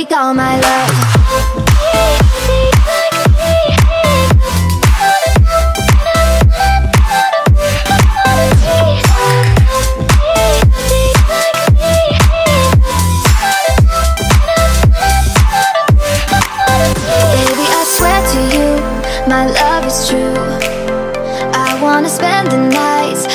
take all my love. Baby, I swear to you, my love is true. I wanna spend the nights